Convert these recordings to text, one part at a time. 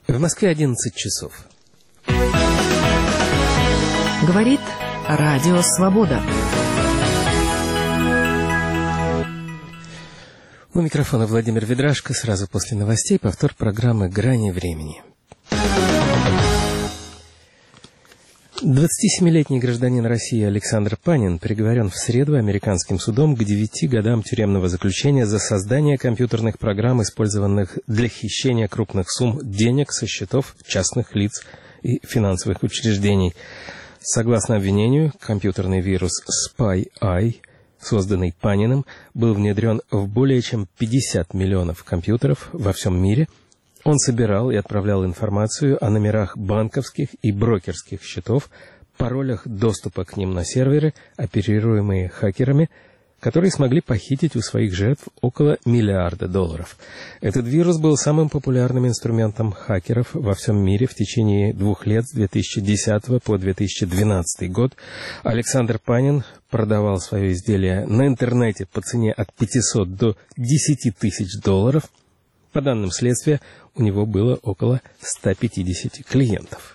В Москве 11 часов. Говорит Радио Свобода. У микрофона Владимир Ведрашко. Сразу после новостей повтор программы «Грани времени». 27-летний гражданин России Александр Панин приговорен в среду американским судом к 9 годам тюремного заключения за создание компьютерных программ, использованных для хищения крупных сумм денег со счетов частных лиц и финансовых учреждений. Согласно обвинению, компьютерный вирус Spy-Eye, созданный Паниным, был внедрен в более чем 50 миллионов компьютеров во всем мире. Он собирал и отправлял информацию о номерах банковских и брокерских счетов, паролях доступа к ним на серверы, оперируемые хакерами, которые смогли похитить у своих жертв около $1 миллиарда. Этот вирус был самым популярным инструментом хакеров во всем мире в течение 2 лет с 2010 по 2012 год. Александр Панин продавал свое изделие на интернете по цене от $500 до $10 тысяч. По данным следствия, у него было около 150 клиентов.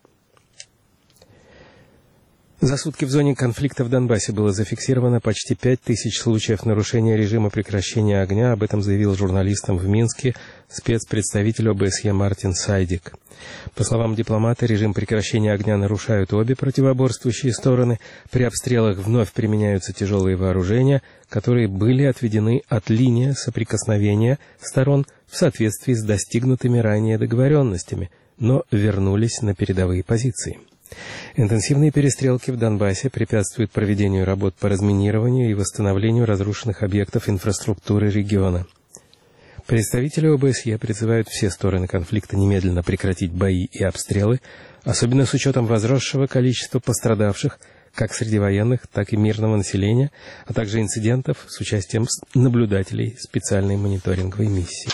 За сутки в зоне конфликта в Донбассе было зафиксировано почти 5000 случаев нарушения режима прекращения огня. Об этом заявил журналистам в Минске спецпредставитель ОБСЕ Мартин Сайдик. По словам дипломата, режим прекращения огня нарушают обе противоборствующие стороны. При обстрелах вновь применяются тяжелые вооружения, которые были отведены от линии соприкосновения сторон в соответствии с достигнутыми ранее договоренностями, но вернулись на передовые позиции. Интенсивные перестрелки в Донбассе препятствуют проведению работ по разминированию и восстановлению разрушенных объектов инфраструктуры региона. Представители ОБСЕ призывают все стороны конфликта немедленно прекратить бои и обстрелы, особенно с учетом возросшего количества пострадавших, как среди военных, так и мирного населения, а также инцидентов с участием наблюдателей специальной мониторинговой миссии.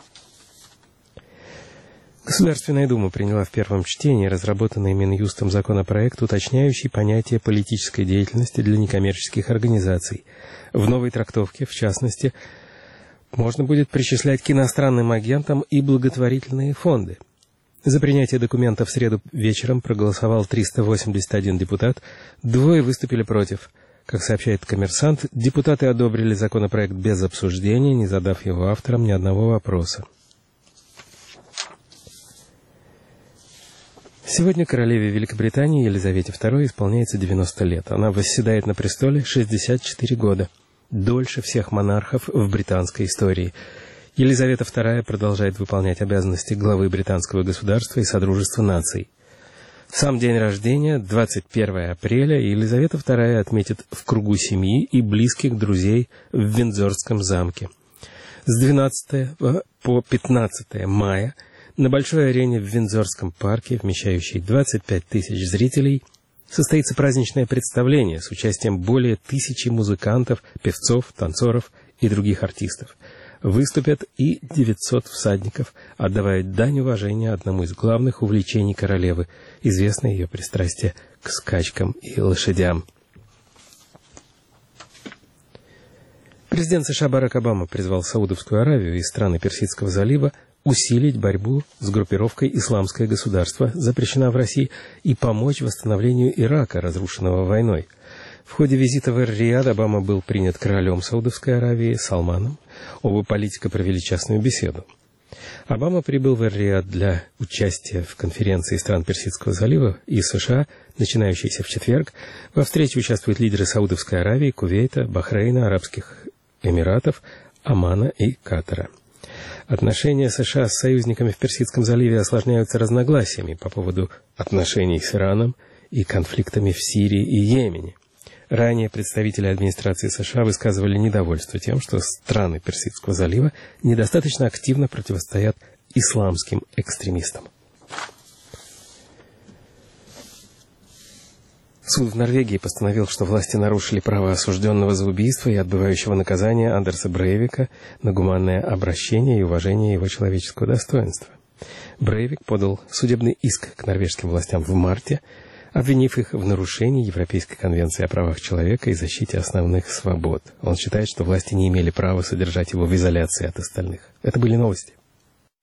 Государственная Дума приняла в первом чтении разработанный Минюстом законопроект, уточняющий понятие политической деятельности для некоммерческих организаций. В новой трактовке, в частности, можно будет причислять к иностранным агентам и благотворительные фонды. За принятие документа в среду вечером проголосовал 381 депутат, 2 выступили против. Как сообщает «Коммерсант», депутаты одобрили законопроект без обсуждения, не задав его авторам ни одного вопроса. Сегодня королеве Великобритании Елизавете II исполняется 90 лет. Она восседает на престоле 64 года. Дольше всех монархов в британской истории. Елизавета II продолжает выполнять обязанности главы британского государства и Содружества наций. Сам день рождения, 21 апреля, Елизавета II отметит в кругу семьи и близких друзей в Виндзорском замке. С 12 по 15 мая на большой арене в Виндзорском парке, вмещающей 25 тысяч зрителей, состоится праздничное представление с участием более 1000 музыкантов, певцов, танцоров и других артистов. Выступят и 900 всадников, отдавая дань уважения одному из главных увлечений королевы, известное ее пристрастие к скачкам и лошадям. Президент США Барак Обама призвал Саудовскую Аравию и страны Персидского залива усилить борьбу с группировкой «Исламское государство», запрещена в России, и помочь восстановлению Ирака, разрушенного войной. В ходе визита в Эр-Рияд Обама был принят королем Саудовской Аравии Салманом. Оба политика провели частную беседу. Обама прибыл в Эр-Рияд для участия в конференции стран Персидского залива и США, начинающейся в четверг. Во встрече участвуют лидеры Саудовской Аравии, Кувейта, Бахрейна, Арабских Эмиратов, Омана и Катара. Отношения США с союзниками в Персидском заливе осложняются разногласиями по поводу отношений с Ираном и конфликтами в Сирии и Йемене. Ранее представители администрации США высказывали недовольство тем, что страны Персидского залива недостаточно активно противостоят исламским экстремистам. Суд в Норвегии постановил, что власти нарушили права осужденного за убийство и отбывающего наказание Андерса Брейвика на гуманное обращение и уважение его человеческого достоинства. Брейвик подал судебный иск к норвежским властям в марте, обвинив их в нарушении Европейской конвенции о правах человека и защите основных свобод. Он считает, что власти не имели права содержать его в изоляции от остальных. Это были новости.